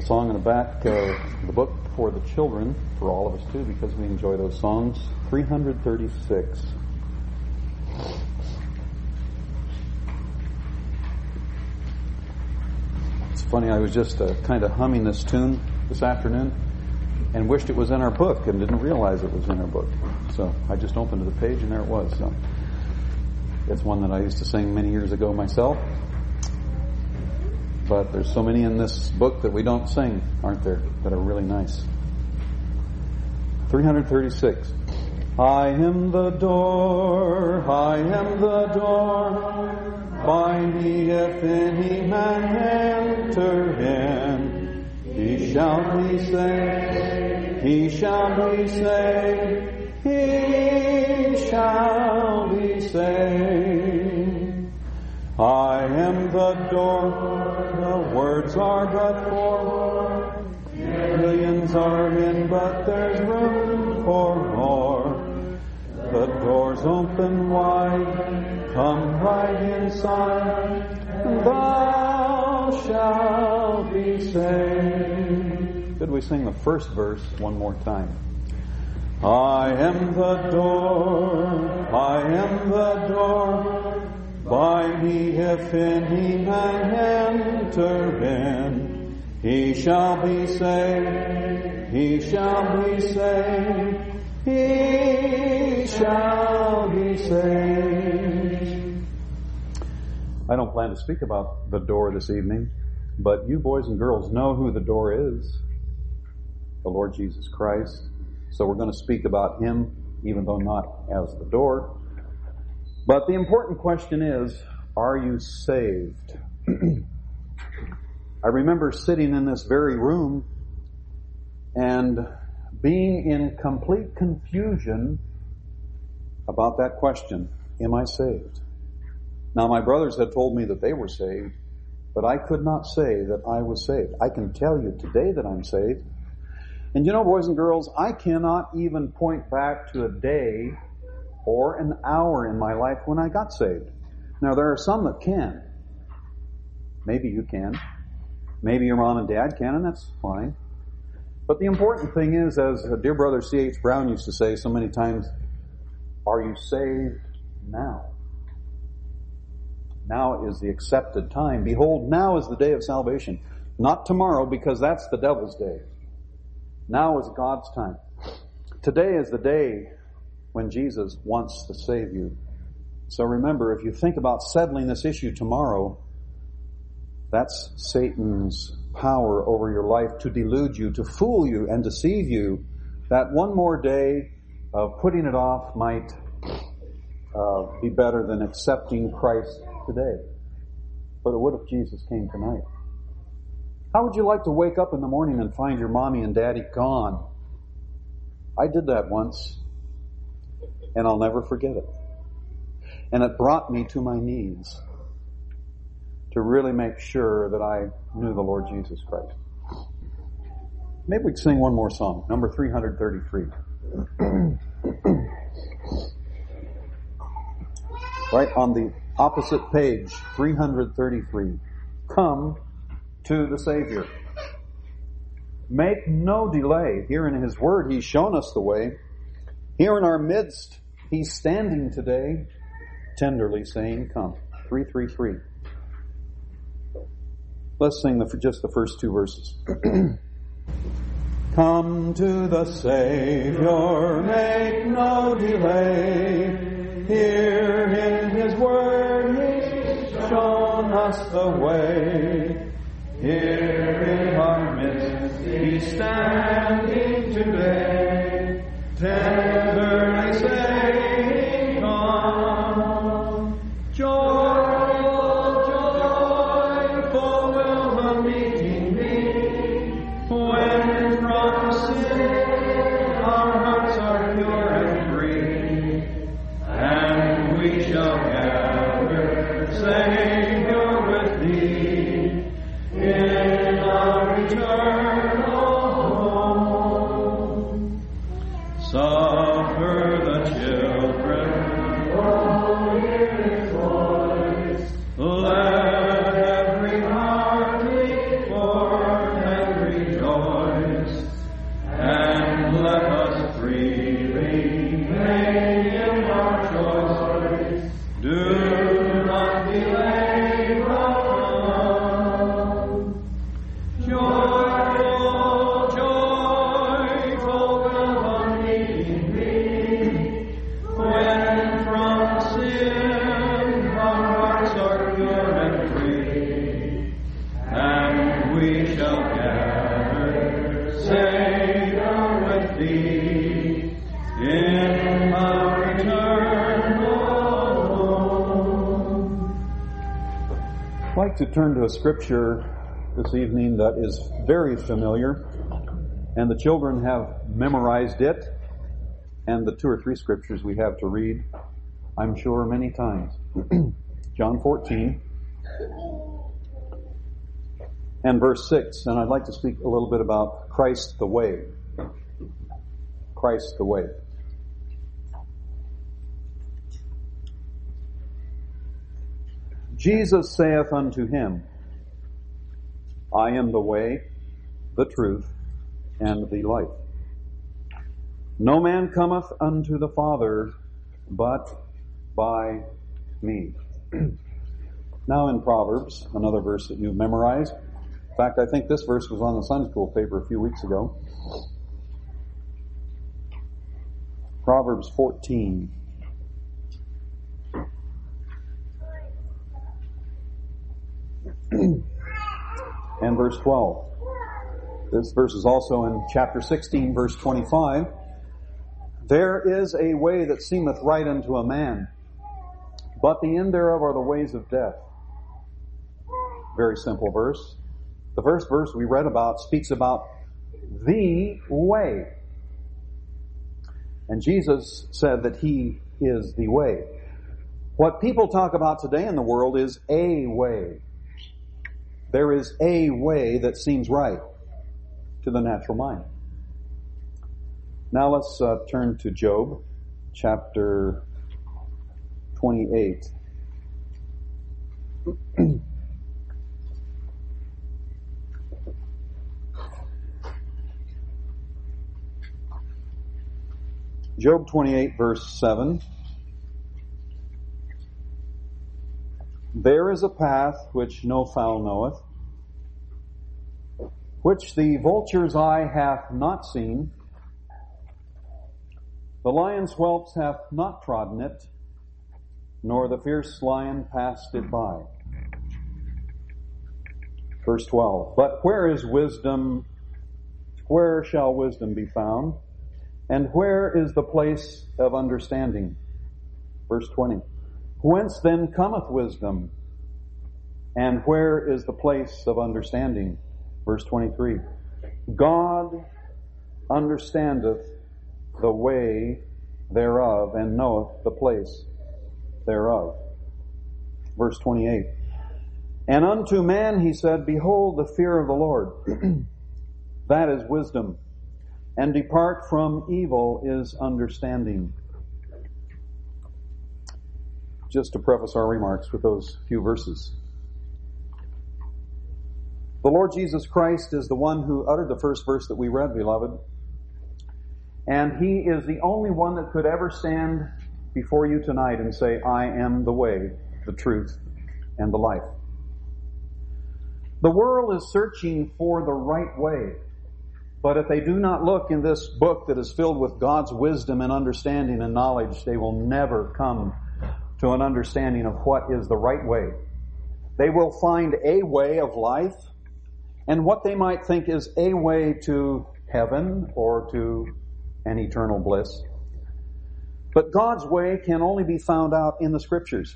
song in the back of the book for the children, for all of us too, because we enjoy those songs. 336. It's funny, I was just kind of humming this tune this afternoon and wished it was in our book and didn't realize it was in our book. So I just opened the page and there it was. So it's one that I used to sing many years ago myself. But there's so many in this book that we don't sing, aren't there, that are really nice. 336. I am the door, I am the door. By me if any man enter in, he shall be saved, he shall be saved, he shall be saved. I am the door, the words are but four. Millions are in, but there's room for more. The door's open wide, come right inside, and thou shalt be saved. Could we sing the first verse one more time? I am the door, I am the door. By me if any man enter in, he shall be saved, he shall be saved, he shall be saved. I don't plan to speak about the door this evening, but you boys and girls know who the door is, the Lord Jesus Christ. So we're going to speak about Him, even though not as the door. But the important question is, are you saved? I remember sitting in this very room and being in complete confusion about that question, am I saved? Now, my brothers had told me that they were saved, but I could not say that I was saved. I can tell you today that I'm saved. And you know, boys and girls, I cannot even point back to a day or an hour in my life when I got saved. Now, there are some that can. Maybe you can. Maybe your mom and dad can, and that's fine. But the important thing is, as dear brother C.H. Brown used to say so many times, are you saved now? Now is the accepted time. Behold, now is the day of salvation. Not tomorrow, because that's the devil's day. Now is God's time. Today is the day when Jesus wants to save you. So remember, if you think about settling this issue tomorrow, that's Satan's power over your life to delude you, to fool you and deceive you. That one more day of putting it off might be better than accepting Christ today. But what if Jesus came tonight? How would you like to wake up in the morning and find your mommy and daddy gone? I did that once, and I'll never forget it. And it brought me to my knees to really make sure that I knew the Lord Jesus Christ. Maybe we could sing one more song, number 333. Right on the opposite page, 333. Come to the Savior. Make no delay. Here in His Word, He's shown us the way. Here in our midst, He's standing today, tenderly saying, come. 333. Let's sing just the first two verses. Come to the Savior, make no delay. Here in His Word, He's shown us the way. Here in our midst, He's standing today, tenderly saying, come. Joyful, joyful will the meeting be, when from sin our hearts are pure and free, and we shall gather, Savior, with Thee, in our eternal home. Suffer the children, oh, hear His voice. Let every heart leap forth, every gathered Savior with thee in our eternal home. I'd like to turn to a scripture this evening that is very familiar, and the children have memorized it, and the 2 or 3 scriptures we have to read, I'm sure, many times. John 14 and verse 6, and I'd like to speak a little bit about Christ the way. Christ the way. Jesus saith unto him, I am the way, the truth, and the life. No man cometh unto the Father but by me. Now in Proverbs, another verse that you've memorized. In fact, I think this verse was on the Sunday school paper a few weeks ago. Proverbs 14. And verse 12. This verse is also in chapter 16, verse 25. There is a way that seemeth right unto a man, but the end thereof are the ways of death. Very simple verse. The first verse we read about speaks about the way. And Jesus said that He is the way. What people talk about today in the world is a way. There is a way that seems right to the natural mind. Now let's turn to Job, chapter 28. Job 28, verse 7. There is a path which no fowl knoweth, which the vulture's eye hath not seen, the lion's whelps hath not trodden it, nor the fierce lion passed it by. Verse 12. But where is wisdom? Where shall wisdom be found? And where is the place of understanding? Verse 20. Whence then cometh wisdom? And where is the place of understanding? Verse 23. God understandeth the way thereof, and knoweth the place thereof. Verse 28. And unto man he said, Behold the fear of the Lord. That is wisdom. And depart from evil is understanding. Just to preface our remarks with those few verses. The Lord Jesus Christ is the one who uttered the first verse that we read, beloved. And He is the only one that could ever stand before you tonight and say, I am the way, the truth, and the life. The world is searching for the right way. But if they do not look in this book that is filled with God's wisdom and understanding and knowledge, they will never come to an understanding of what is the right way. They will find a way of life and what they might think is a way to heaven or to an eternal bliss. But God's way can only be found out in the Scriptures.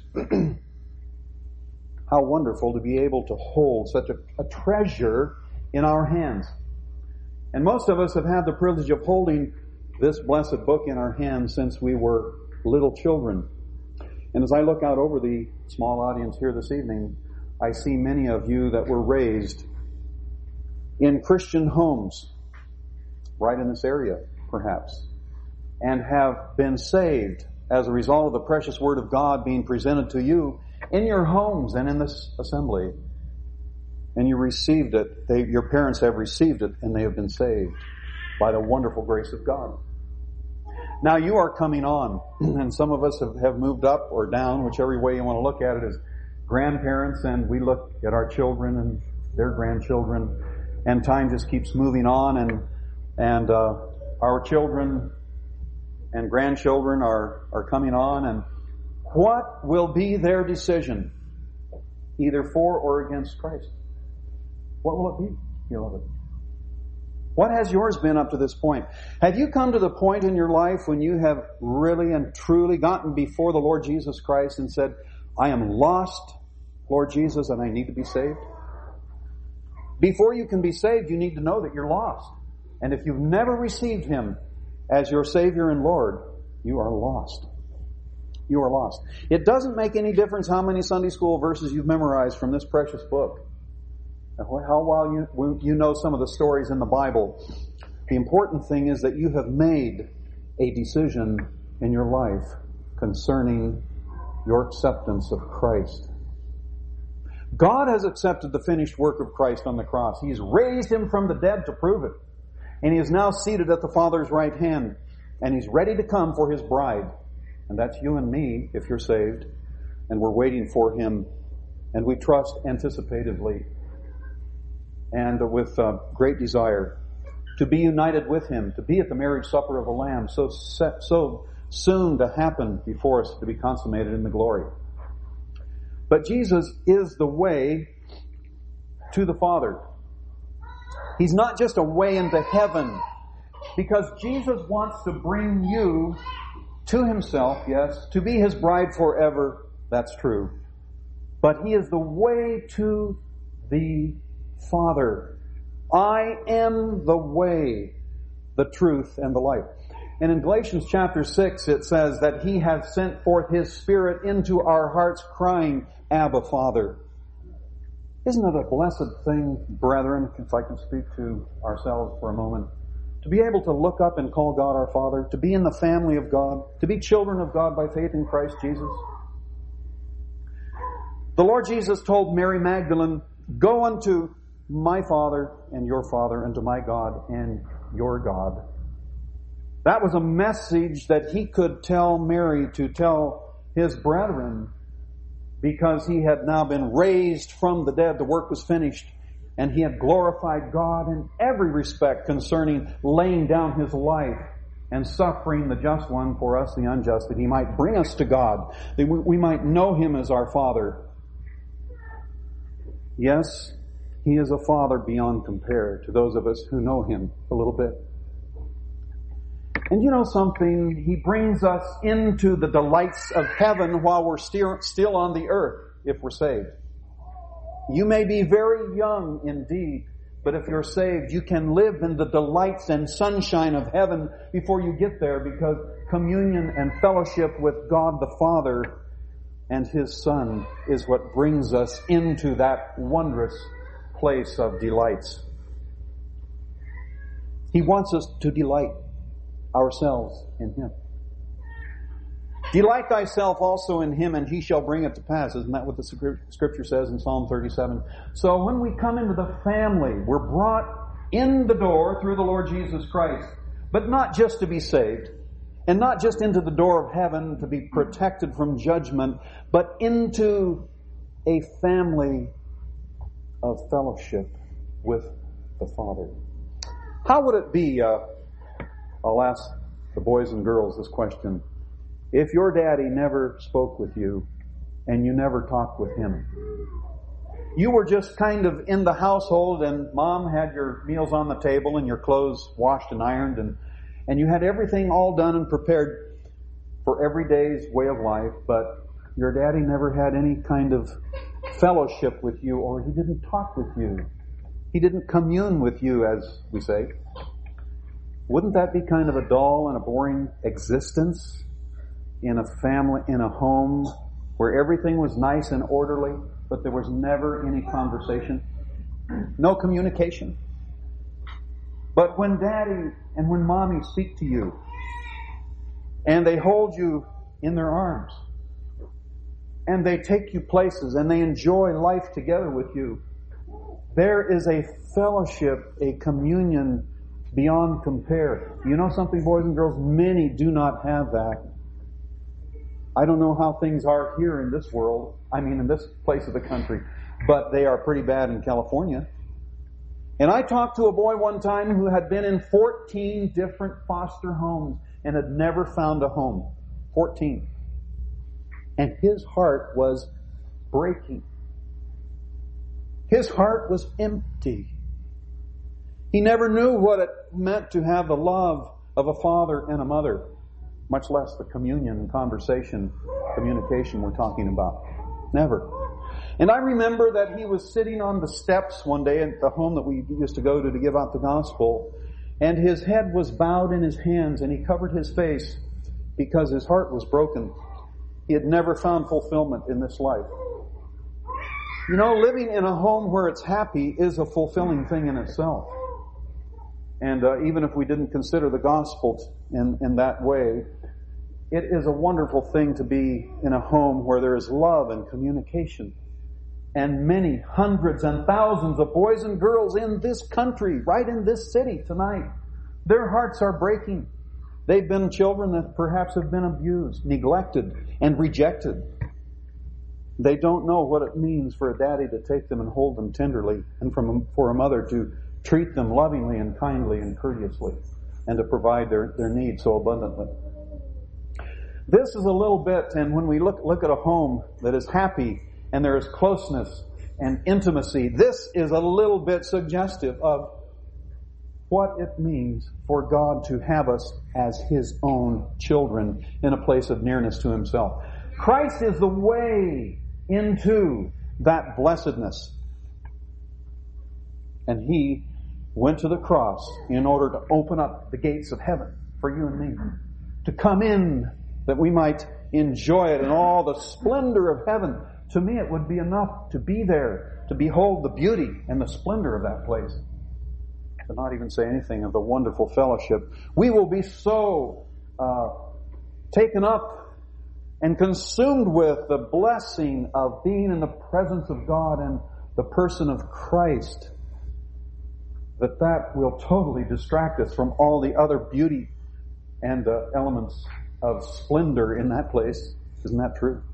How wonderful to be able to hold such a treasure in our hands. And most of us have had the privilege of holding this blessed book in our hands since we were little children. And as I look out over the small audience here this evening, I see many of you that were raised in Christian homes, right in this area, perhaps, and have been saved as a result of the precious Word of God being presented to you in your homes and in this assembly. And you received it. Your parents have received it, and they have been saved by the wonderful grace of God. Now you are coming on, and some of us have moved up or down, whichever way you want to look at it, as grandparents, and we look at our children and their grandchildren, and time just keeps moving on, and our children and grandchildren are coming on, and what will be their decision, either for or against Christ? What will it be? beloved? What has yours been up to this point? Have you come to the point in your life when you have really and truly gotten before the Lord Jesus Christ and said, I am lost, Lord Jesus, and I need to be saved? Before you can be saved, you need to know that you're lost. And if you've never received Him as your Savior and Lord, you are lost. You are lost. It doesn't make any difference how many Sunday school verses you've memorized from this precious book. How well you know some of the stories in the Bible. The important thing is that you have made a decision in your life concerning your acceptance of Christ. God has accepted the finished work of Christ on the cross. He's raised Him from the dead to prove it. And He is now seated at the Father's right hand. And He's ready to come for His bride. And that's you and me, if you're saved. And we're waiting for Him. And we trust anticipatively and with great desire to be united with Him, to be at the marriage supper of the Lamb, so soon to happen before us, to be consummated in the glory. But Jesus is the way to the Father. He's not just a way into heaven, because Jesus wants to bring you to Himself, yes, to be His bride forever. That's true. But He is the way to the Father. I am the way, the truth, and the life. And in Galatians chapter 6, it says that He has sent forth His Spirit into our hearts, crying, Abba, Father. Isn't it a blessed thing, brethren, if I can speak to ourselves for a moment, to be able to look up and call God our Father, to be in the family of God, to be children of God by faith in Christ Jesus? The Lord Jesus told Mary Magdalene, go unto my Father and your Father, and to my God and your God. That was a message that He could tell Mary to tell His brethren, because He had now been raised from the dead. The work was finished, and He had glorified God in every respect concerning laying down His life and suffering the just one for us, the unjust, that He might bring us to God, that we might know Him as our Father. Yes, He is a Father beyond compare to those of us who know Him a little bit. And you know something? He brings us into the delights of heaven while we're still on the earth, if we're saved. You may be very young indeed, but if you're saved, you can live in the delights and sunshine of heaven before you get there, because communion and fellowship with God the Father and His Son is what brings us into that wondrous place of delights. He wants us to delight ourselves in Him. Delight thyself also in Him, and He shall bring it to pass. Isn't that what the Scripture says in Psalm 37? So when we come into the family, we're brought in the door through the Lord Jesus Christ, but not just to be saved, and not just into the door of heaven to be protected from judgment, but into a family of fellowship with the Father. How would it be, I'll ask the boys and girls this question, if your daddy never spoke with you and you never talked with him? You were just kind of in the household, and mom had your meals on the table and your clothes washed and ironed, and you had everything all done and prepared for every day's way of life, but your daddy never had any kind of fellowship with you, or he didn't talk with you. He didn't commune with you, as we say. Wouldn't that be kind of a dull and a boring existence in a family, in a home where everything was nice and orderly, but there was never any conversation, no communication? But when daddy and when mommy speak to you, and they hold you in their arms, and they take you places, and they enjoy life together with you, there is a fellowship, a communion beyond compare. You know something, boys and girls? Many do not have that. I don't know how things are here in this world, in this place of the country, but they are pretty bad in California. And I talked to a boy one time who had been in 14 different foster homes and had never found a home. 14. And his heart was breaking. His heart was empty. He never knew what it meant to have the love of a father and a mother, much less the communication we're talking about. Never. And I remember that he was sitting on the steps one day at the home that we used to go to give out the gospel, and his head was bowed in his hands, and he covered his face because his heart was broken. He had never found fulfillment in this life. You know, living in a home where it's happy is a fulfilling thing in itself. And even if we didn't consider the gospel in that way, it is a wonderful thing to be in a home where there is love and communication. And many hundreds and thousands of boys and girls in this country, right in this city tonight, their hearts are breaking. They've been children that perhaps have been abused, neglected, and rejected. They don't know what it means for a daddy to take them and hold them tenderly, and for a mother to treat them lovingly and kindly and courteously, and to provide their needs so abundantly. This is a little bit, and when we look at a home that is happy and there is closeness and intimacy, this is a little bit suggestive of what it means for God to have us as His own children in a place of nearness to Himself. Christ is the way into that blessedness. And He went to the cross in order to open up the gates of heaven for you and me, to come in that we might enjoy it in all the splendor of heaven. To me, it would be enough to be there, to behold the beauty and the splendor of that place. To not even say anything of the wonderful fellowship. We will be so taken up and consumed with the blessing of being in the presence of God and the person of Christ, that will totally distract us from all the other beauty and elements of splendor in that place. Isn't that true?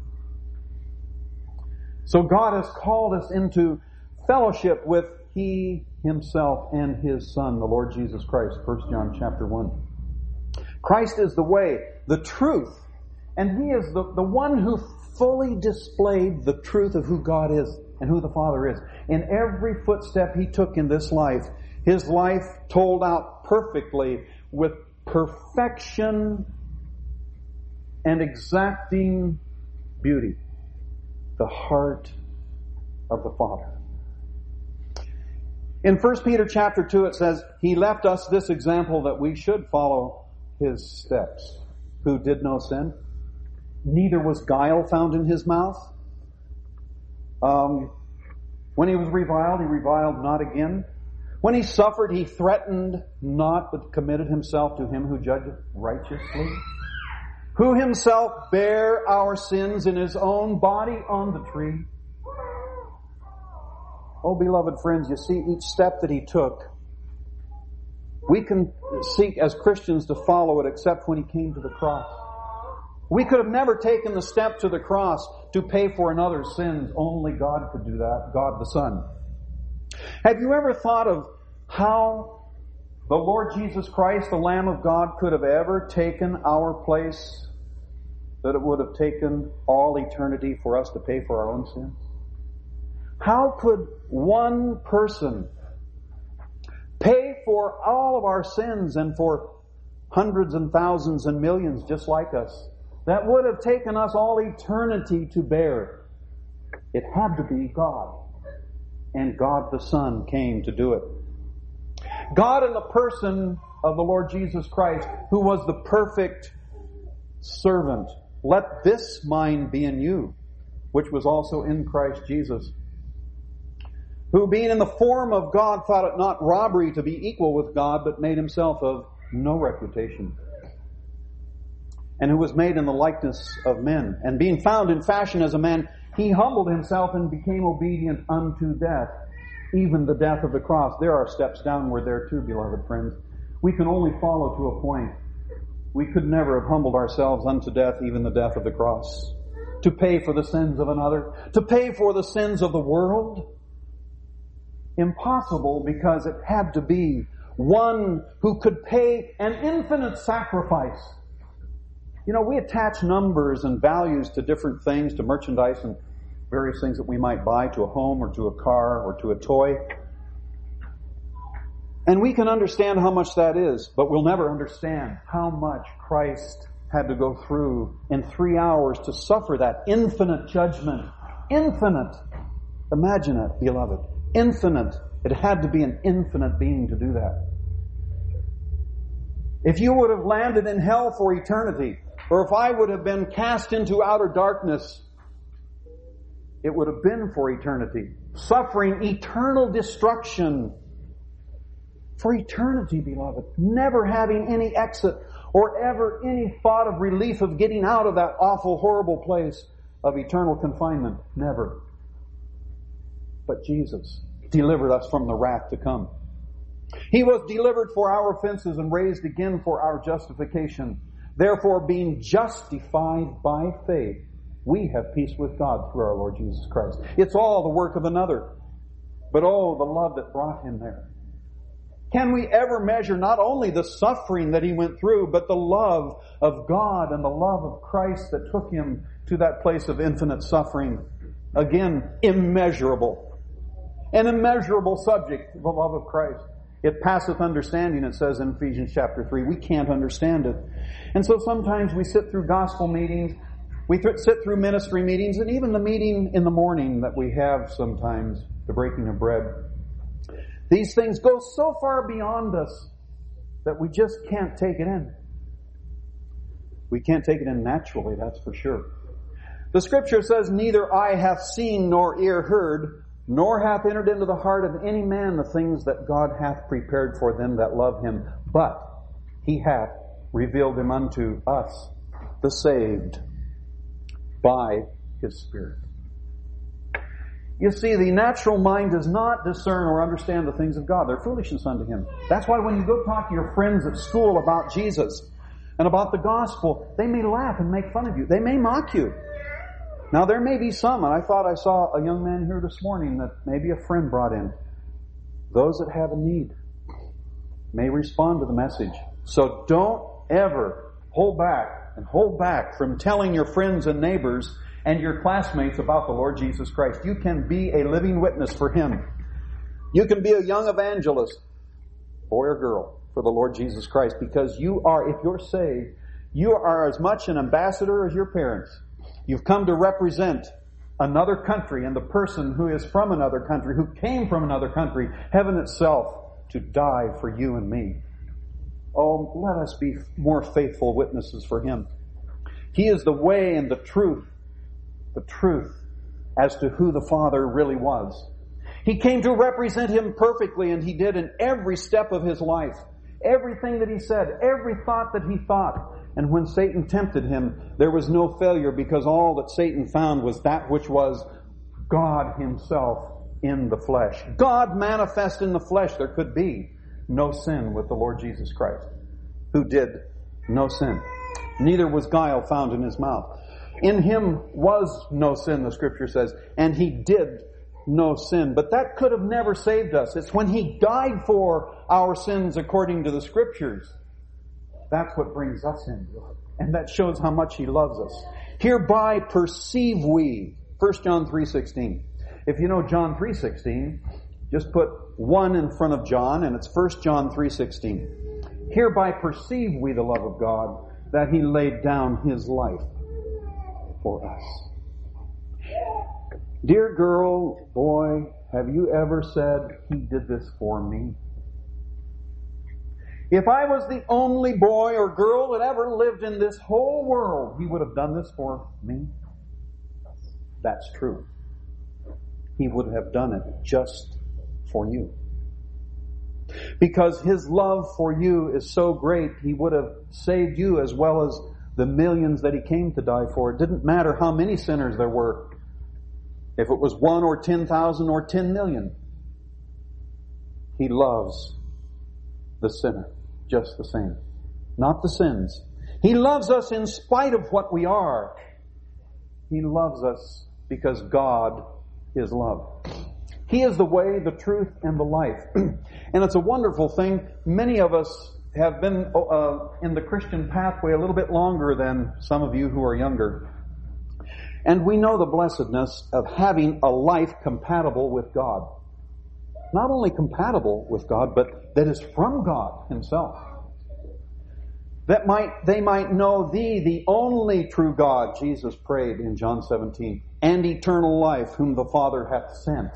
So God has called us into fellowship with He Himself and His Son, the Lord Jesus Christ. 1 John chapter 1. Christ is the way, the truth, and He is the one who fully displayed the truth of who God is and who the Father is. In every footstep He took in this life, His life told out perfectly with perfection and exacting beauty, the heart of the Father. In 1 Peter chapter 2 it says, He left us this example that we should follow His steps. Who did no sin, neither was guile found in His mouth. When He was reviled, He reviled not again. When He suffered, He threatened not, but committed Himself to Him who judgeth righteously. Who Himself bare our sins in His own body on the tree. Oh, beloved friends, you see each step that He took. We can seek as Christians to follow it except when He came to the cross. We could have never taken the step to the cross to pay for another's sins. Only God could do that, God the Son. Have you ever thought of how the Lord Jesus Christ, the Lamb of God, could have ever taken our place, that it would have taken all eternity for us to pay for our own sins? How could one person pay for all of our sins and for hundreds and thousands and millions just like us? That would have taken us all eternity to bear. It had to be God. And God the Son came to do it. God in the person of the Lord Jesus Christ, who was the perfect servant. Let this mind be in you, which was also in Christ Jesus, who being in the form of God thought it not robbery to be equal with God, but made Himself of no reputation, and who was made in the likeness of men. And being found in fashion as a man, He humbled Himself and became obedient unto death, even the death of the cross. There are steps downward there too, beloved friends. We can only follow to a point. We could never have humbled ourselves unto death, even the death of the cross, to pay for the sins of another, to pay for the sins of the world. Impossible, because it had to be one who could pay an infinite sacrifice. You know, we attach numbers and values to different things, to merchandise and various things that we might buy, to a home or to a car or to a toy. And we can understand how much that is, but we'll never understand how much Christ had to go through in 3 hours to suffer that infinite judgment. Infinite. Imagine it, beloved. Infinite. It had to be an infinite being to do that. If you would have landed in hell for eternity, or if I would have been cast into outer darkness, it would have been for eternity. Suffering eternal destruction for eternity, beloved. Never having any exit or ever any thought of relief of getting out of that awful, horrible place of eternal confinement. Never. But Jesus delivered us from the wrath to come. He was delivered for our offenses and raised again for our justification. Therefore, being justified by faith, we have peace with God through our Lord Jesus Christ. It's all the work of another. But oh, the love that brought Him there. Can we ever measure not only the suffering that He went through, but the love of God and the love of Christ that took Him to that place of infinite suffering? Again, immeasurable. An immeasurable subject, the love of Christ. It passeth understanding, it says in Ephesians chapter 3. We can't understand it. And so sometimes we sit through gospel meetings, we sit through ministry meetings, and even the meeting in the morning that we have sometimes, the breaking of bread. These things go so far beyond us that we just can't take it in. We can't take it in naturally, that's for sure. The Scripture says, neither eye hath seen nor ear heard, nor hath entered into the heart of any man the things that God hath prepared for them that love Him. But He hath revealed them unto us, the saved, by His Spirit. You see, the natural mind does not discern or understand the things of God. They're foolishness unto him. That's why when you go talk to your friends at school about Jesus and about the gospel, they may laugh and make fun of you. They may mock you. Now, there may be some, and I thought I saw a young man here this morning that maybe a friend brought in. Those that have a need may respond to the message. So don't ever hold back from telling your friends and neighbors and your classmates about the Lord Jesus Christ. You can be a living witness for Him. You can be a young evangelist, boy or girl, for the Lord Jesus Christ, because you are, if you're saved, you are as much an ambassador as your parents. You've come to represent another country and the person who is from another country, who came from another country, heaven itself, to die for you and me. Oh, let us be more faithful witnesses for Him. He is the way and the truth as to who the Father really was. He came to represent Him perfectly, and He did in every step of His life. Everything that He said, every thought that He thought. And when Satan tempted Him, there was no failure, because all that Satan found was that which was God Himself in the flesh. God manifest in the flesh. There could be no sin with the Lord Jesus Christ, who did no sin. Neither was guile found in His mouth. In Him was no sin, the Scripture says, and He did no sin. But that could have never saved us. It's when He died for our sins according to the Scriptures. That's what brings us in. And that shows how much He loves us. Hereby perceive we. 1 John 3:16. If you know John 3:16, just put 1 in front of John, and it's 1 John 3:16. Hereby perceive we the love of God, that He laid down His life for us. Dear girl, boy, have you ever said, He did this for me? If I was the only boy or girl that ever lived in this whole world, He would have done this for me. That's true. He would have done it just for you. Because His love for you is so great, He would have saved you as well as the millions that He came to die for. It didn't matter how many sinners there were. If it was 1 or 10,000 or 10 million. He loves the sinner just the same. Not the sins. He loves us in spite of what we are. He loves us because God is love. He is the way, the truth, and the life. And it's a wonderful thing. Many of us have been in the Christian pathway a little bit longer than some of you who are younger. And we know the blessedness of having a life compatible with God. not only compatible with God, but that is from God Himself. That they might know Thee, the only true God, Jesus prayed in John 17, and eternal life, whom the Father hath sent.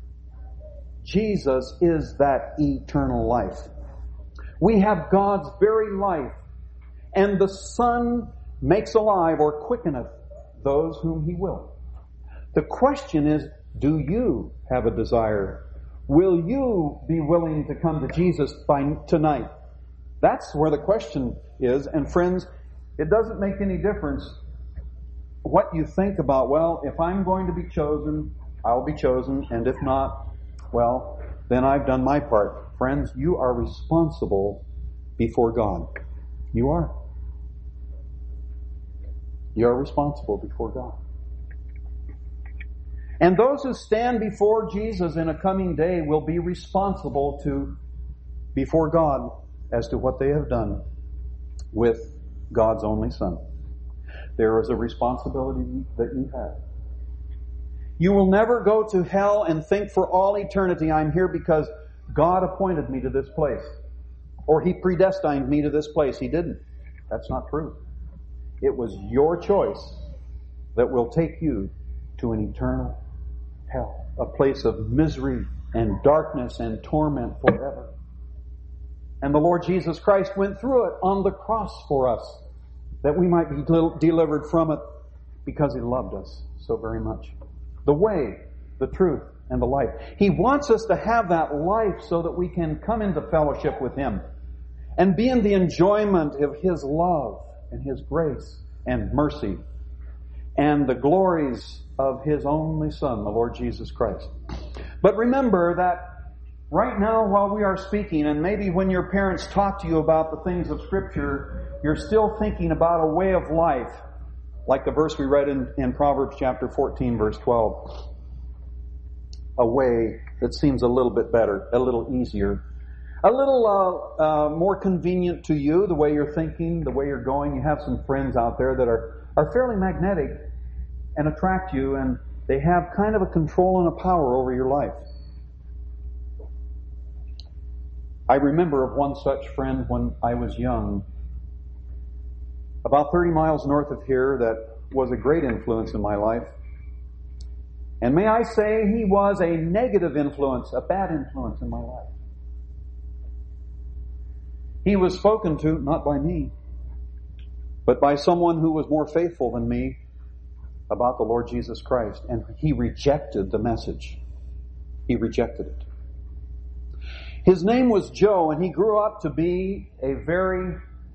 Jesus is that eternal life. We have God's very life, and the Son makes alive or quickeneth those whom He will. The question is, do you have a desire? Will you be willing to come to Jesus tonight? That's where the question is. And friends, it doesn't make any difference what you think about, well, if I'm going to be chosen, I'll be chosen, and if not, well, then I've done my part. Friends, you are responsible before God. You are. You are responsible before God. And those who stand before Jesus in a coming day will be responsible before God as to what they have done with God's only Son. There is a responsibility that you have. You will never go to hell and think for all eternity, I'm here because God appointed me to this place. Or He predestined me to this place. He didn't. That's not true. It was your choice that will take you to an eternal hell, a place of misery and darkness and torment forever. And the Lord Jesus Christ went through it on the cross for us, that we might be delivered from it because He loved us so very much. The way, the truth, and the life. He wants us to have that life so that we can come into fellowship with Him and be in the enjoyment of His love and His grace and mercy and the glories of His only Son, the Lord Jesus Christ. But remember that right now while we are speaking, and maybe when your parents talk to you about the things of Scripture, you're still thinking about a way of life, like the verse we read in Proverbs chapter 14, verse 12. A way that seems a little bit better, a little easier, a little more convenient to you, the way you're thinking, the way you're going. You have some friends out there that are fairly magnetic and attract you, and they have kind of a control and a power over your life. I remember of one such friend when I was young, about 30 miles north of here, that was a great influence in my life. And may I say, he was a negative influence, a bad influence in my life. He was spoken to, not by me, but by someone who was more faithful than me about the Lord Jesus Christ. And he rejected the message. He rejected it. His name was Joe, and he grew up to be a very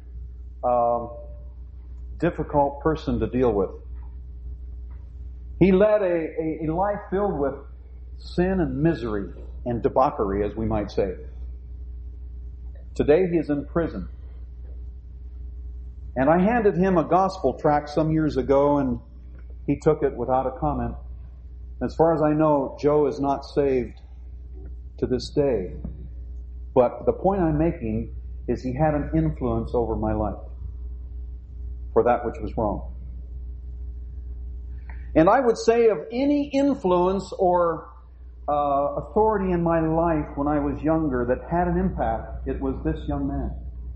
difficult person to deal with. He led a life filled with sin and misery and debauchery, as we might say. Today he is in prison. And I handed him a gospel tract some years ago, and he took it without a comment. As far as I know, Joe is not saved to this day. But the point I'm making is he had an influence over my life for that which was wrong. And I would say of any influence or authority in my life when I was younger that had an impact, it was this young man.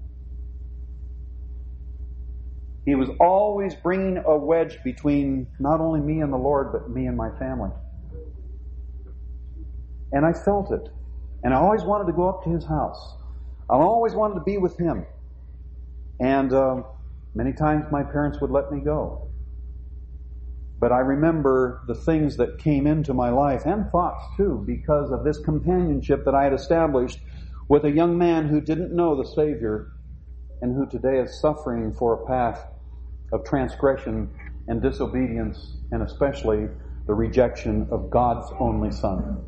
He was always bringing a wedge between not only me and the Lord, but me and my family. And I felt it. And I always wanted to go up to his house. I always wanted to be with him. And many times my parents would let me go. But I remember the things that came into my life, and thoughts too, because of this companionship that I had established with a young man who didn't know the Savior and who today is suffering for a path of transgression and disobedience, and especially the rejection of God's only Son.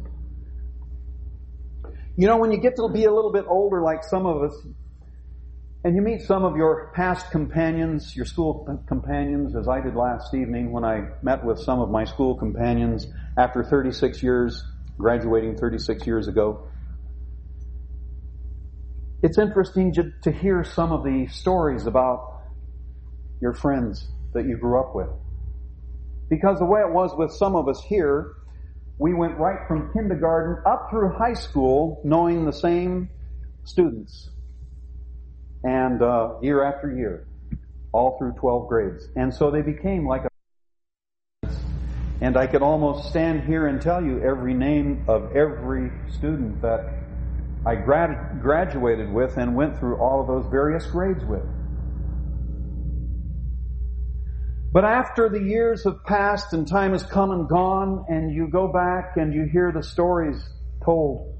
You know, when you get to be a little bit older like some of us, and you meet some of your past companions, your school companions, as I did last evening when I met with some of my school companions after 36 years, graduating 36 years ago. It's interesting to hear some of the stories about your friends that you grew up with. Because the way it was with some of us here, we went right from kindergarten up through high school knowing the same students. And year after year, all through 12 grades. And so they became like a... And I could almost stand here and tell you every name of every student that I graduated with and went through all of those various grades with. But after the years have passed and time has come and gone, and you go back and you hear the stories told,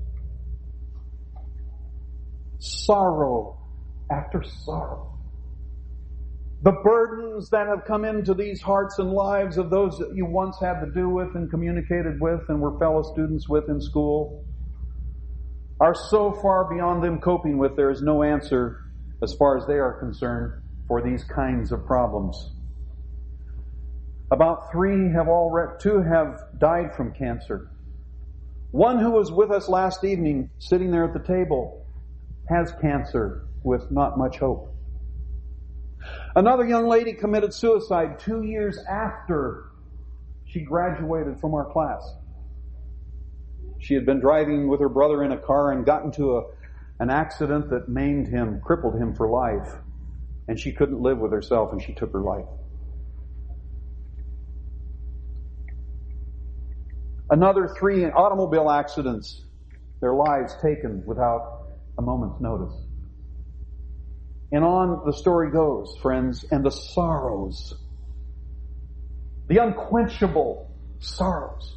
sorrow after sorrow. The burdens that have come into these hearts and lives of those that you once had to do with and communicated with and were fellow students with in school are so far beyond them coping with, there is no answer as far as they are concerned for these kinds of problems. About 2 have died from cancer. One who was with us last evening, sitting there at the table, has cancer with not much hope. Another young lady committed suicide 2 years after she graduated from our class. She had been driving with her brother in a car and got into an accident that maimed him, crippled him for life. And she couldn't live with herself and she took her life. Another 3 automobile accidents, their lives taken without a moment's notice. And on the story goes, friends, and the sorrows, the unquenchable sorrows.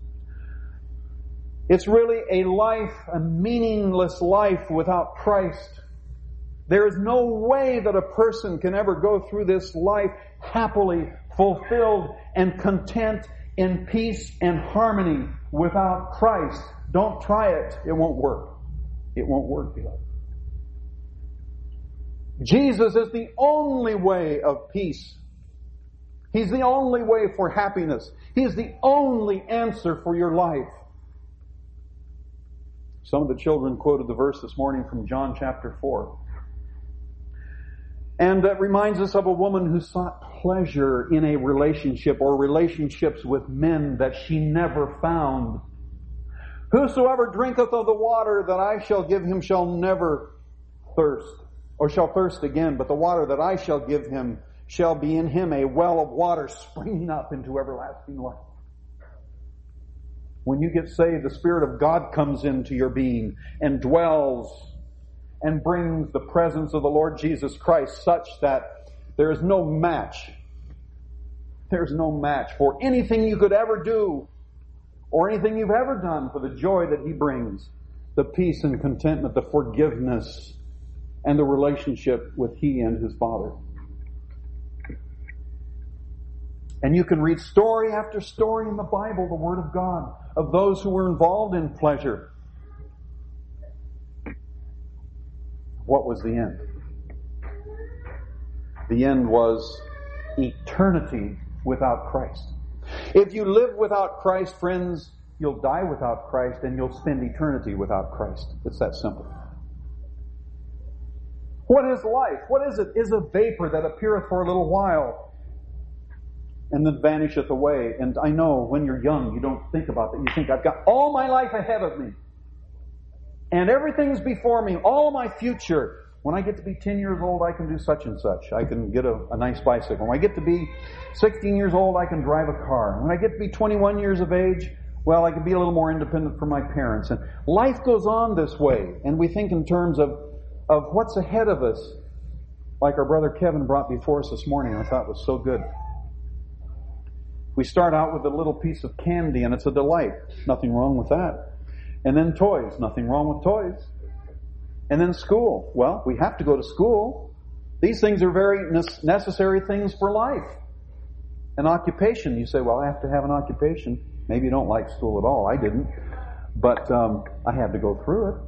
It's really a meaningless life without Christ. There is no way that a person can ever go through this life happily, fulfilled, and content in peace and harmony without Christ. Don't try it. It won't work. It won't work, beloved. Jesus is the only way of peace. He's the only way for happiness. He is the only answer for your life. Some of the children quoted the verse this morning from John chapter 4. And that reminds us of a woman who sought pleasure in a relationship or relationships with men that she never found. Whosoever drinketh of the water that I shall give him shall never thirst, or shall thirst again, but the water that I shall give him shall be in him a well of water springing up into everlasting life. When you get saved, the Spirit of God comes into your being and dwells and brings the presence of the Lord Jesus Christ such that there is no match. There's no match for anything you could ever do or anything you've ever done for the joy that He brings, the peace and contentment, the forgiveness, and the relationship with He and His Father. And you can read story after story in the Bible, the Word of God, of those who were involved in pleasure. What was the end? The end was eternity without Christ. If you live without Christ, friends, you'll die without Christ and you'll spend eternity without Christ. It's that simple. What is life? What is it? Is a vapor that appeareth for a little while and then vanisheth away. And I know when you're young, you don't think about that. You think, I've got all my life ahead of me. And everything's before me, all my future. When I get to be 10 years old, I can do such and such. I can get a nice bicycle. When I get to be 16 years old, I can drive a car. When I get to be 21 years of age, well, I can be a little more independent from my parents. And life goes on this way. And we think in terms of what's ahead of us. Like our brother Kevin brought before us this morning, I thought was so good. We start out with a little piece of candy, and it's a delight. Nothing wrong with that. And then toys. Nothing wrong with toys. And then school. Well, we have to go to school. These things are very necessary things for life. An occupation. You say, well, I have to have an occupation. Maybe you don't like school at all. I didn't. But I had to go through it.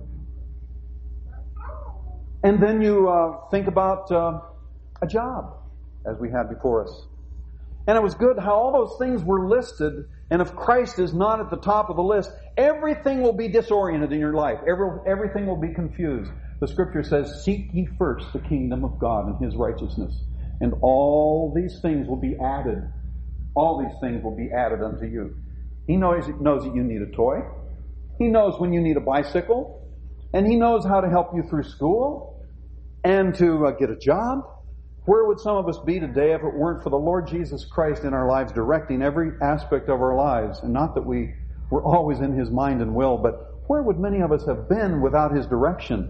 And then you think about a job, as we had before us. And it was good how all those things were listed. And if Christ is not at the top of the list, everything will be disoriented in your life. Everything will be confused. The Scripture says, seek ye first the kingdom of God and His righteousness. And all these things will be added. All these things will be added unto you. He knows that you need a toy. He knows when you need a bicycle. And He knows how to help you through school and to get a job. Where would some of us be today if it weren't for the Lord Jesus Christ in our lives directing every aspect of our lives? And not that we were always in His mind and will, but where would many of us have been without His direction?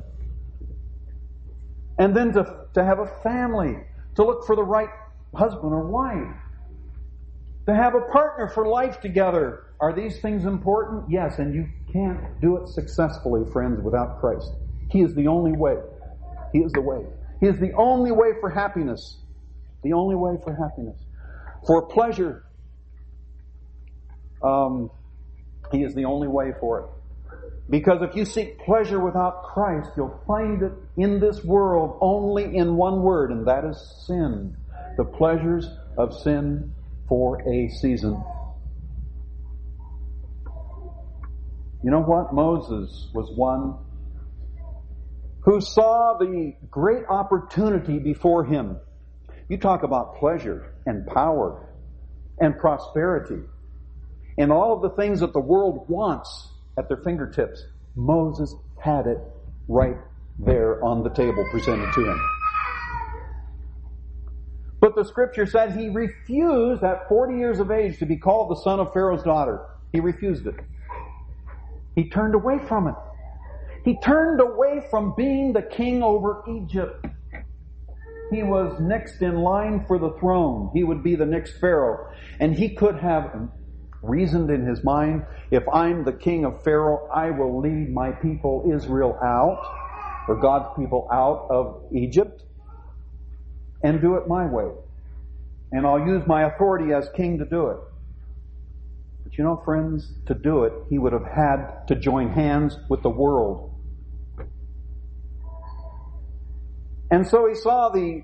And then to have a family, to look for the right husband or wife, to have a partner for life together. Are these things important? Yes, and you can't do it successfully, friends, without Christ. He is the only way. He is the way. He is the only way for happiness. The only way for happiness. For pleasure, He is the only way for it. Because if you seek pleasure without Christ, you'll find it in this world only in one word, and that is sin. The pleasures of sin for a season. You know what? Moses was one who saw the great opportunity before him. You talk about pleasure and power and prosperity and all of the things that the world wants at their fingertips. Moses had it right there on the table presented to him. But the Scripture said he refused at 40 years of age to be called the son of Pharaoh's daughter. He refused it. He turned away from it. He turned away from being the king over Egypt. He was next in line for the throne. He would be the next Pharaoh. And he could have reasoned in his mind, if I'm the king of Pharaoh, I will lead my people Israel out, or God's people out of Egypt, and do it my way. And I'll use my authority as king to do it. But you know, friends, to do it, he would have had to join hands with the world. And so he saw the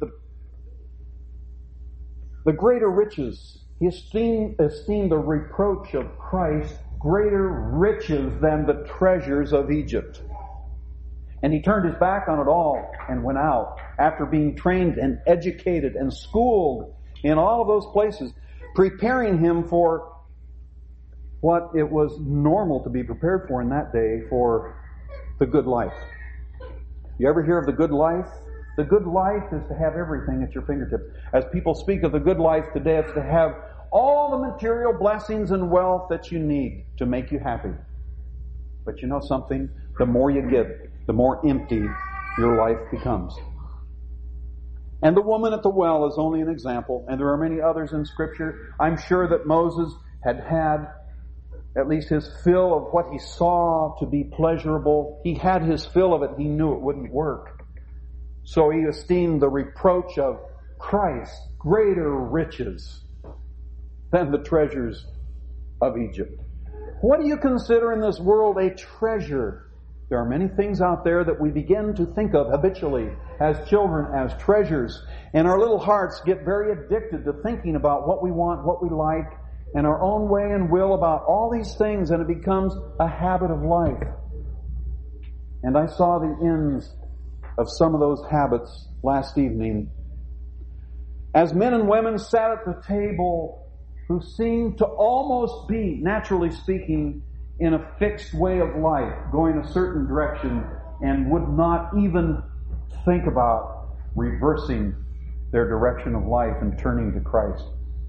greater riches. He esteemed the reproach of Christ greater riches than the treasures of Egypt. And he turned his back on it all and went out after being trained and educated and schooled in all of those places, preparing him for what it was normal to be prepared for in that day, for the good life. You ever hear of the good life? The good life is to have everything at your fingertips. As people speak of the good life today, it's to have all the material blessings and wealth that you need to make you happy. But you know something? The more you get, the more empty your life becomes. And the woman at the well is only an example, and there are many others in Scripture. I'm sure that Moses had at least his fill of what he saw to be pleasurable. He had his fill of it. He knew it wouldn't work. So he esteemed the reproach of Christ greater riches than the treasures of Egypt. What do you consider in this world a treasure? There are many things out there that we begin to think of habitually as children as treasures. And our little hearts get very addicted to thinking about what we want, what we like, and our own way and will about all these things, and it becomes a habit of life. And I saw the ends of some of those habits last evening as men and women sat at the table who seemed to almost be, naturally speaking, in a fixed way of life, going a certain direction, and would not even think about reversing their direction of life and turning to Christ.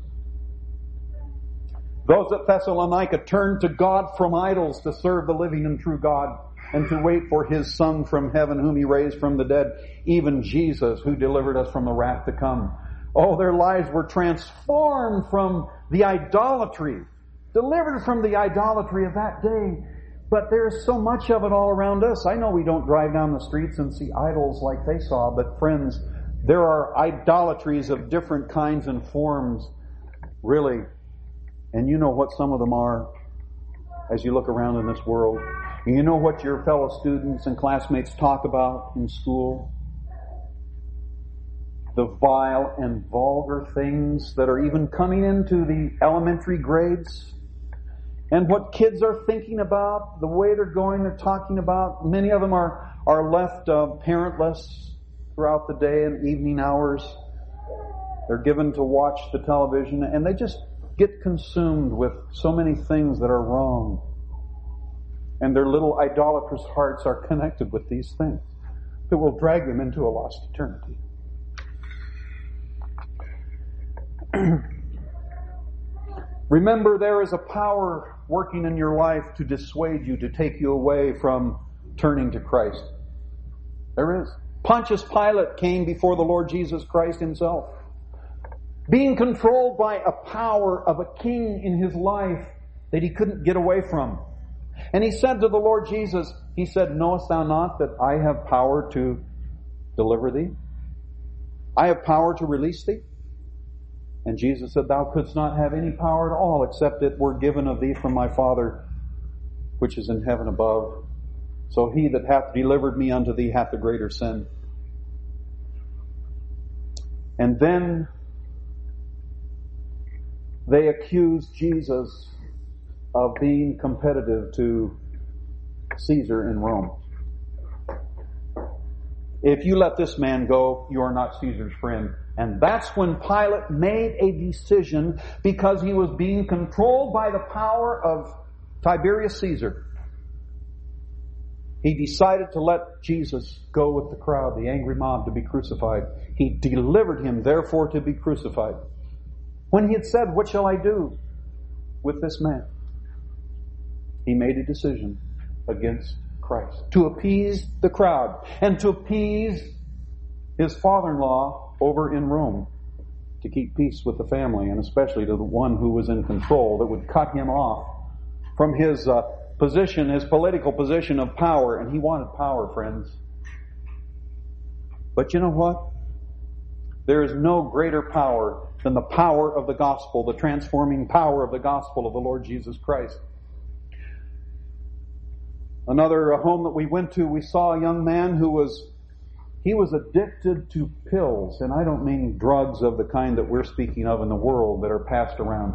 Those at Thessalonica turned to God from idols to serve the living and true God and to wait for His Son from heaven, whom He raised from the dead, even Jesus, who delivered us from the wrath to come. Oh, their lives were transformed from the idolatry, delivered from the idolatry of that day. But there's so much of it all around us. I know we don't drive down the streets and see idols like they saw, but friends, there are idolatries of different kinds and forms, really. And you know what some of them are as you look around in this world. And you know what your fellow students and classmates talk about in school. The vile and vulgar things that are even coming into the elementary grades. And what kids are thinking about, the way they're going, they're talking about. Many of them are left parentless throughout the day and evening hours. They're given to watch the television, and they just get consumed with so many things that are wrong. And their little idolatrous hearts are connected with these things that will drag them into a lost eternity. Remember, there is a power working in your life to dissuade you, to take you away from turning to Christ. There is. Pontius Pilate came before the Lord Jesus Christ himself, being controlled by a power of a king in his life that he couldn't get away from. And he said to the Lord Jesus, he said, "Knowest thou not that I have power to deliver thee? I have power to release thee?" And Jesus said, "Thou couldst not have any power at all, except it were given of thee from my Father, which is in heaven above. So he that hath delivered me unto thee hath a greater sin." And then they accused Jesus of being competitive to Caesar in Rome. "If you let this man go, you are not Caesar's friend." And that's when Pilate made a decision, because he was being controlled by the power of Tiberius Caesar. He decided to let Jesus go with the crowd, the angry mob, to be crucified. He delivered him, therefore, to be crucified. When he had said, "What shall I do with this man?" he made a decision against Christ, to appease the crowd and to appease his father-in-law over in Rome, to keep peace with the family, and especially to the one who was in control, that would cut him off from his position, his political position of power. And he wanted power, friends. But you know what? There is no greater power than the power of the gospel, the transforming power of the gospel of the Lord Jesus Christ. Another home that we went to, we saw a young man who was addicted to pills. And I don't mean drugs of the kind that we're speaking of in the world that are passed around.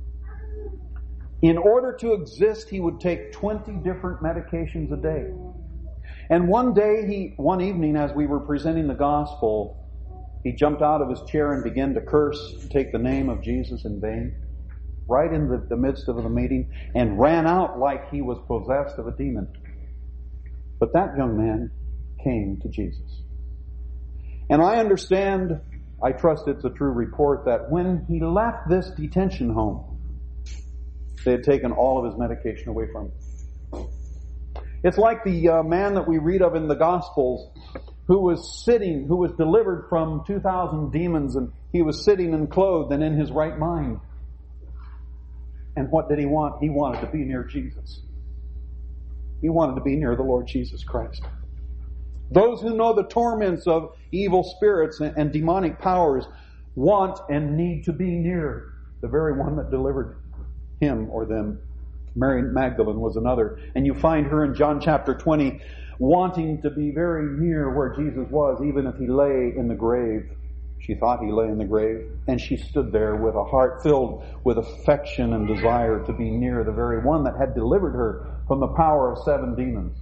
In order to exist, he would take 20 different medications a day. And one evening, as we were presenting the gospel, he jumped out of his chair and began to curse and take the name of Jesus in vain, right in the midst of the meeting, and ran out like he was possessed of a demon. But that young man came to Jesus. And I understand, I trust it's a true report, that when he left this detention home, they had taken all of his medication away from him. It's like the man that we read of in the Gospels who was delivered from 2,000 demons, and he was sitting and clothed and in his right mind. And what did he want? He wanted to be near Jesus. He wanted to be near the Lord Jesus Christ. Those who know the torments of evil spirits and demonic powers want and need to be near the very one that delivered him or them. Mary Magdalene was another. And you find her in John chapter 20 wanting to be very near where Jesus was, even if he lay in the grave. She thought he lay in the grave. And she stood there with a heart filled with affection and desire to be near the very one that had delivered her from the power of 7 demons.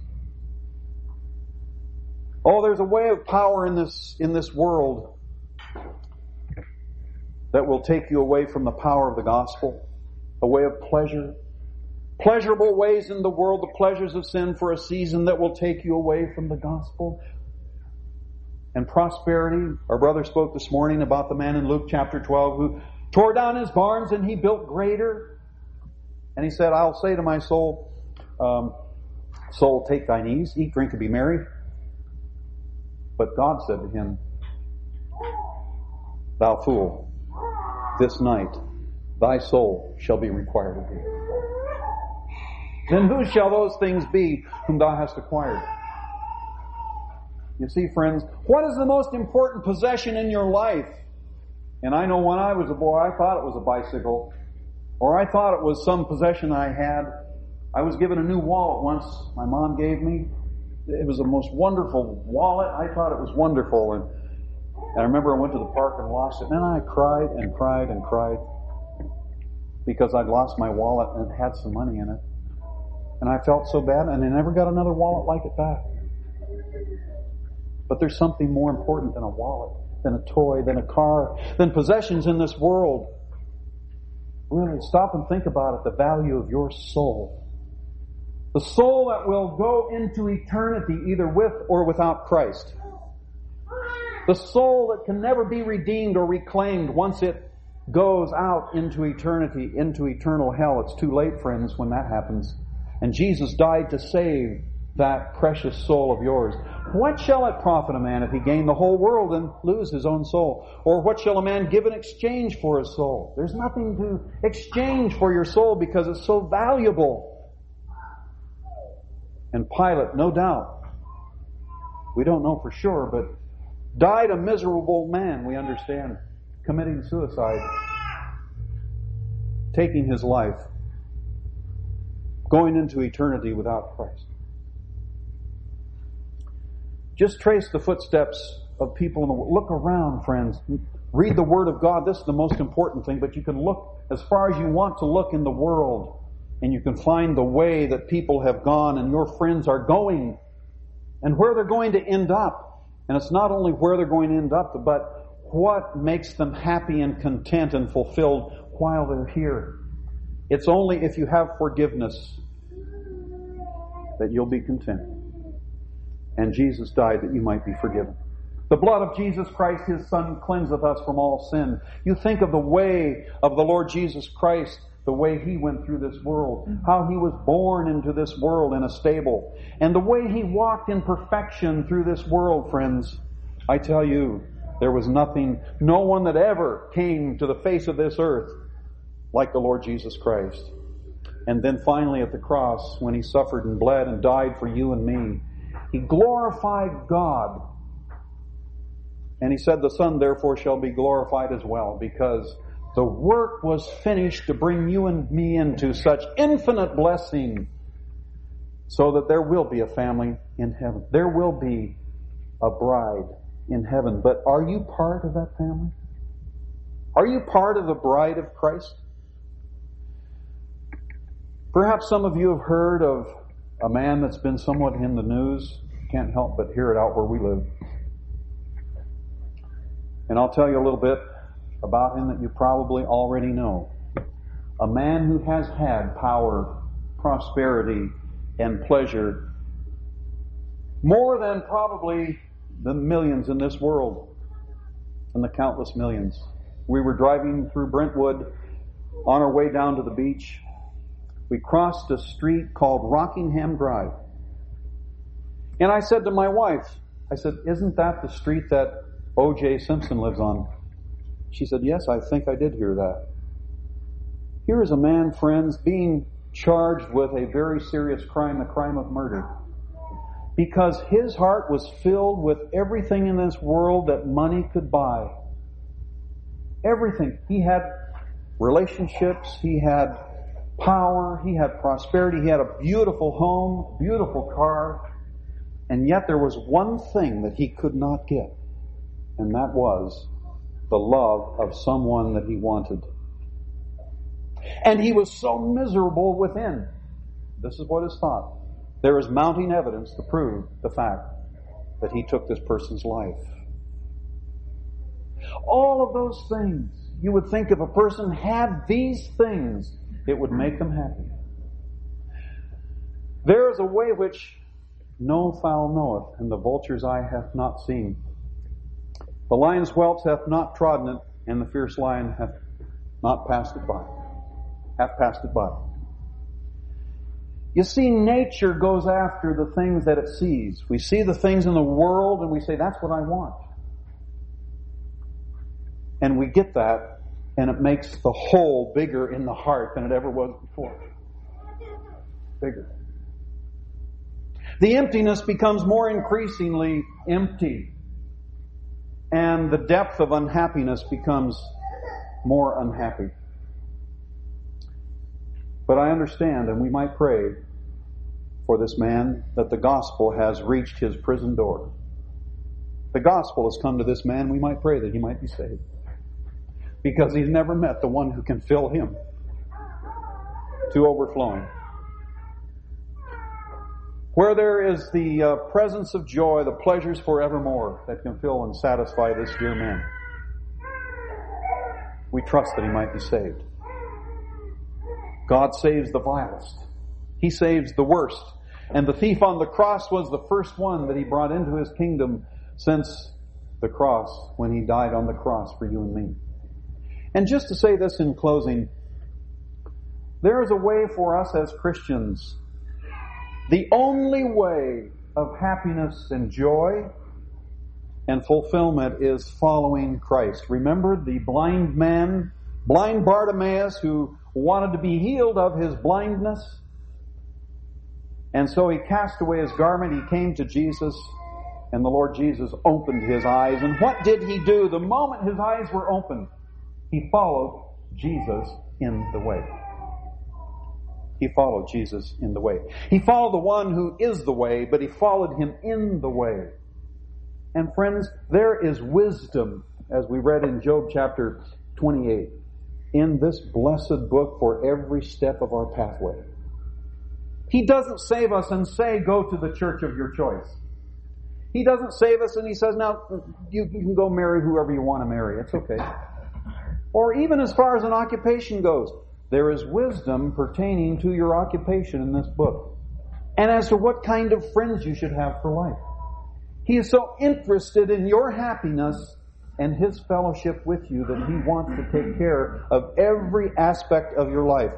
Oh, there's a way of power in this world that will take you away from the power of the gospel. A way of pleasure. Pleasurable ways in the world, the pleasures of sin for a season that will take you away from the gospel. And prosperity. Our brother spoke this morning about the man in Luke chapter 12 who tore down his barns and he built greater. And he said, "I'll say to my soul, soul, take thine ease, eat, drink, and be merry." But God said to him, "Thou fool, this night thy soul shall be required of thee. Then whose shall those things be whom thou hast acquired?" You see, friends, what is the most important possession in your life? And I know when I was a boy, I thought it was a bicycle. Or I thought it was some possession I had. I was given a new wallet once my mom gave me. It was the most wonderful wallet. I thought it was wonderful. And I remember I went to the park and lost it. And I cried and cried and cried because I'd lost my wallet and it had some money in it. And I felt so bad, and I never got another wallet like it back. But there's something more important than a wallet, than a toy, than a car, than possessions in this world. Really stop and think about it, the value of your soul. The soul that will go into eternity either with or without Christ. The soul that can never be redeemed or reclaimed once it goes out into eternity, into eternal hell. It's too late, friends, when that happens. And Jesus died to save that precious soul of yours. What shall it profit a man if he gain the whole world and lose his own soul? Or what shall a man give in exchange for his soul? There's nothing to exchange for your soul because it's so valuable. And Pilate, no doubt, we don't know for sure, but died a miserable man, we understand, committing suicide, taking his life, going into eternity without Christ. Just trace the footsteps of people in the world. Look around, friends. Read the Word of God. This is the most important thing, but you can look as far as you want to look in the world, and you can find the way that people have gone and your friends are going and where they're going to end up. And it's not only where they're going to end up, but what makes them happy and content and fulfilled while they're here. It's only if you have forgiveness that you'll be content. And Jesus died that you might be forgiven. The blood of Jesus Christ, His Son, cleanseth us from all sin. You think of the way of the Lord Jesus Christ, the way He went through this world, how He was born into this world in a stable, and the way He walked in perfection through this world, friends. I tell you, there was no one that ever came to the face of this earth like the Lord Jesus Christ. And then finally at the cross, when He suffered and bled and died for you and me, He glorified God. And He said, the Son therefore shall be glorified as well, because the work was finished to bring you and me into such infinite blessing, so that there will be a family in heaven. There will be a bride in heaven. But are you part of that family? Are you part of the bride of Christ? Perhaps some of you have heard of a man that's been somewhat in the news. Can't help but hear it out where we live. And I'll tell you a little bit about him that you probably already know. A man who has had power, prosperity, and pleasure more than probably the millions in this world and the countless millions. We were driving through Brentwood on our way down to the beach. We crossed a street called Rockingham Drive. And I said to my wife, I said, isn't that the street that O.J. Simpson lives on? She said, yes, I think I did hear that. Here is a man, friends, being charged with a very serious crime, the crime of murder. Because his heart was filled with everything in this world that money could buy. Everything. He had relationships, he had power, he had prosperity, he had a beautiful home, beautiful car. And yet there was one thing that he could not get. And that was the love of someone that he wanted. And he was so miserable within. This is what is thought. There is mounting evidence to prove the fact that he took this person's life. All of those things, you would think if a person had these things, it would make them happy. There is a way which no fowl knoweth, and the vulture's eye hath not seen. The lion's whelps hath not trodden it, and the fierce lion hath not passed it by. Hath passed it by. You see, nature goes after the things that it sees. We see the things in the world and we say, that's what I want. And we get that, and it makes the hole bigger in the heart than it ever was before. Bigger. The emptiness becomes more increasingly empty. And the depth of unhappiness becomes more unhappy. But I understand, and we might pray for this man, that the gospel has reached his prison door. The gospel has come to this man. We might pray that he might be saved. Because he's never met the one who can fill him to overflowing. Where there is the presence of joy, the pleasures forevermore that can fill and satisfy this dear man. We trust that he might be saved. God saves the vilest. He saves the worst. And the thief on the cross was the first one that He brought into His kingdom since the cross, when He died on the cross for you and me. And just to say this in closing, there is a way for us as Christians. The only way of happiness and joy and fulfillment is following Christ. Remember the blind man, blind Bartimaeus, who wanted to be healed of his blindness? And so he cast away his garment, he came to Jesus, and the Lord Jesus opened his eyes. And what did he do? The moment his eyes were opened, he followed Jesus in the way. He followed Jesus in the way. He followed the one who is the way, but he followed Him in the way. And friends, there is wisdom, as we read in Job chapter 28, in this blessed book for every step of our pathway. He doesn't save us and say, go to the church of your choice. He doesn't save us and He says, now, you can go marry whoever you want to marry. It's okay. Or even as far as an occupation goes, there is wisdom pertaining to your occupation in this book. And as to what kind of friends you should have for life. He is so interested in your happiness and His fellowship with you that He wants to take care of every aspect of your life.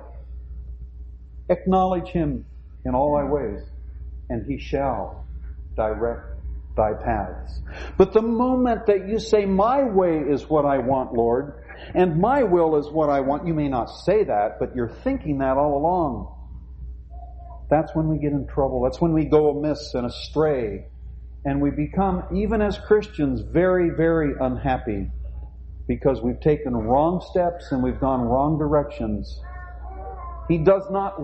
Acknowledge Him in all thy ways, and He shall direct thy paths. But the moment that you say, my way is what I want, Lord, and my will is what I want, you may not say that, but you're thinking that all along. That's when we get in trouble. That's when we go amiss and astray. And we become, even as Christians, very, very unhappy because we've taken wrong steps and we've gone wrong directions. He does not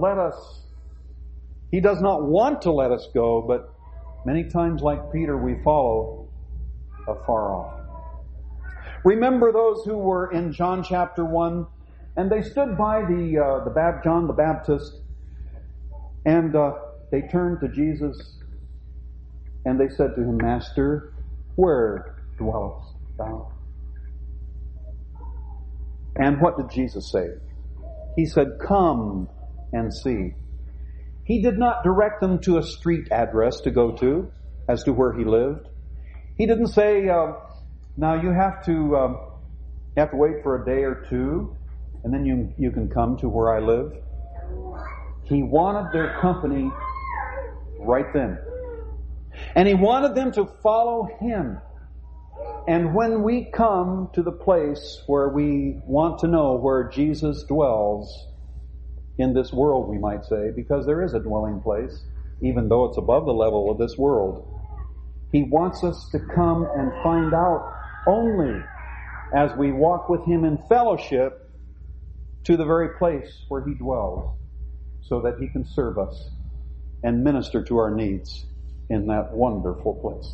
want to let us go, but many times, like Peter, we follow afar off. Remember those who were in John chapter 1, and they stood by John the Baptist, and they turned to Jesus, and they said to Him, Master, where dwellest thou? And what did Jesus say? He said, come and see. He did not direct them to a street address to go to, as to where He lived. He didn't say, now you have to wait for a day or two, and then you can come to where I live. He wanted their company right then. And He wanted them to follow Him. And when we come to the place where we want to know where Jesus dwells, in this world, we might say, because there is a dwelling place, even though it's above the level of this world, He wants us to come and find out only as we walk with Him in fellowship to the very place where He dwells, so that He can serve us and minister to our needs in that wonderful place.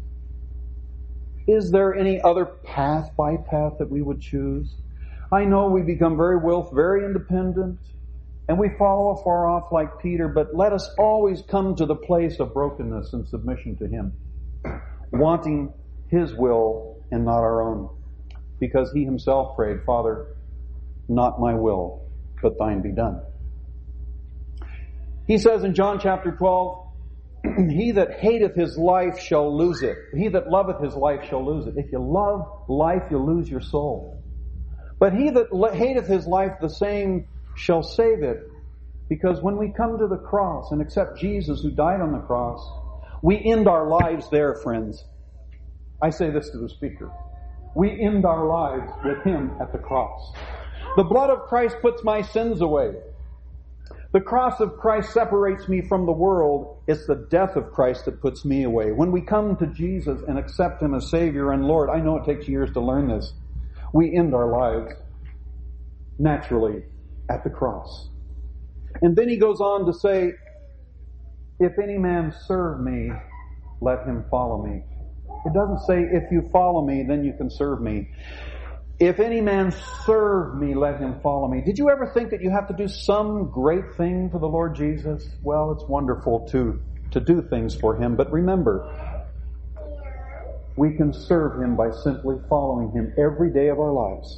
Is there any other path, bypath that we would choose? I know we become very very independent, and we follow afar off like Peter, but let us always come to the place of brokenness and submission to Him, wanting His will and not our own. Because He Himself prayed, Father, not my will, but thine be done. He says in John chapter 12, he that hateth his life shall lose it. He that loveth his life shall lose it. If you love life, you'll lose your soul. But he that hateth his life, the same shall save it. Because when we come to the cross and accept Jesus who died on the cross, we end our lives there, friends. I say this to the speaker. We end our lives with Him at the cross. The blood of Christ puts my sins away. The cross of Christ separates me from the world. It's the death of Christ that puts me away. When we come to Jesus and accept Him as Savior and Lord, I know it takes years to learn this, we end our lives naturally at the cross. And then He goes on to say, if any man serve me, let him follow me. It doesn't say, if you follow me, then you can serve me. If any man serve me, let him follow me. Did you ever think that you have to do some great thing for the Lord Jesus? Well, it's wonderful to do things for Him. But remember, we can serve Him by simply following Him every day of our lives.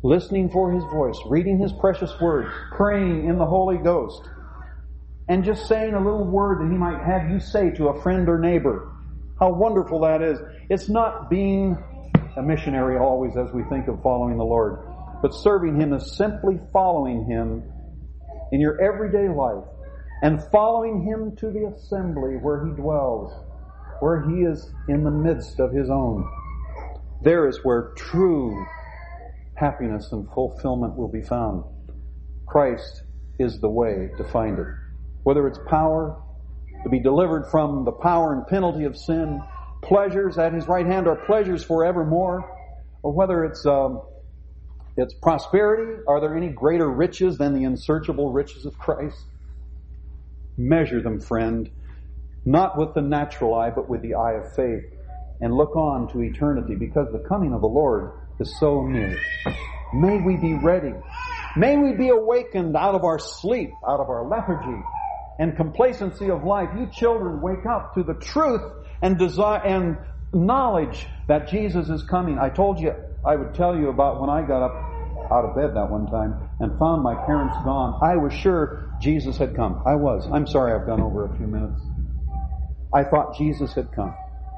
listening for His voice, reading His precious Word, praying in the Holy Ghost, and just saying a little word that He might have you say to a friend or neighbor. How wonderful that is. It's not being a missionary always as we think of following the Lord, but serving Him is simply following Him in your everyday life and following Him to the assembly where He dwells, where He is in the midst of His own. There is where true happiness and fulfillment will be found. Christ is the way to find it. Whether it's power, to be delivered from the power and penalty of sin, pleasures at His right hand are pleasures forevermore, or whether it's prosperity, are there any greater riches than the unsearchable riches of Christ? Measure them, friend, not with the natural eye, but with the eye of faith, and look on to eternity, because the coming of the Lord is so near. May we be ready. May we be awakened out of our sleep, out of our lethargy and complacency of life. You children, wake up to the truth and desire and knowledge that Jesus is coming. I told you I would tell you about when I got up out of bed that one time and found my parents gone. I was sure Jesus had come. I was. I'm sorry I've gone over a few minutes. I thought Jesus had come.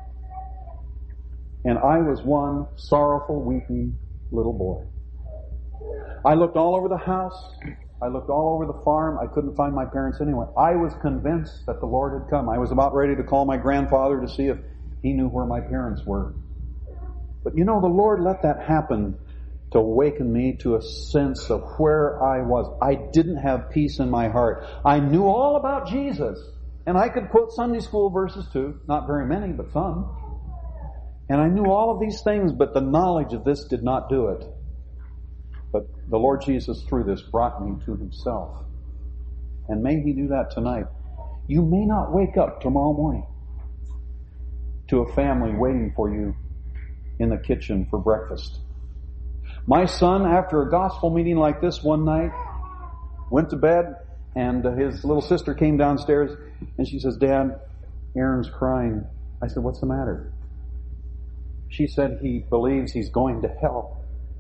And I was one sorrowful, weeping little boy. I looked all over the house. I looked all over the farm. I couldn't find my parents anywhere. I was convinced that the Lord had come. I was about ready to call my grandfather to see if he knew where my parents were. But you know, the Lord let that happen to awaken me to a sense of where I was. I didn't have peace in my heart. I knew all about Jesus. And I could quote Sunday school verses too. Not very many, but some. And I knew all of these things, but the knowledge of this did not do it. But the Lord Jesus, through this, brought me to Himself. And may He do that tonight. You may not wake up tomorrow morning to a family waiting for you in the kitchen for breakfast. My son, after a gospel meeting like this one night, went to bed, and his little sister came downstairs, and she says, "Dad, Aaron's crying." I said, "What's the matter?" She said, "He believes he's going to hell."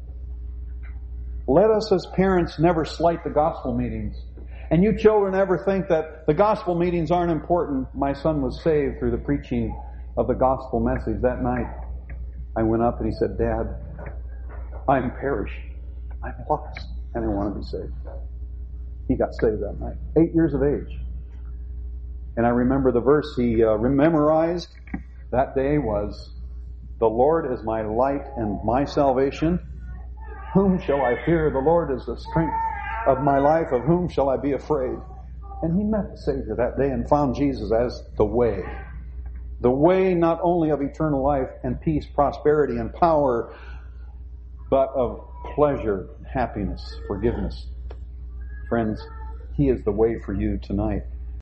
Let us as parents never slight the gospel meetings. And you children ever think that the gospel meetings aren't important. My son was saved through the preaching of the gospel message that night. I went up and he said, "Dad, I'm perishing. I'm lost. And I want to be saved." He got saved that night. 8 years of age. And I remember the verse he memorized that day was, "The Lord is my light and my salvation. Whom shall I fear? The Lord is the strength of my life. Of whom shall I be afraid?" And he met the Savior that day and found Jesus as the way. The way not only of eternal life and peace, prosperity and power, but of pleasure, happiness, forgiveness. Friends, He is the way for you tonight.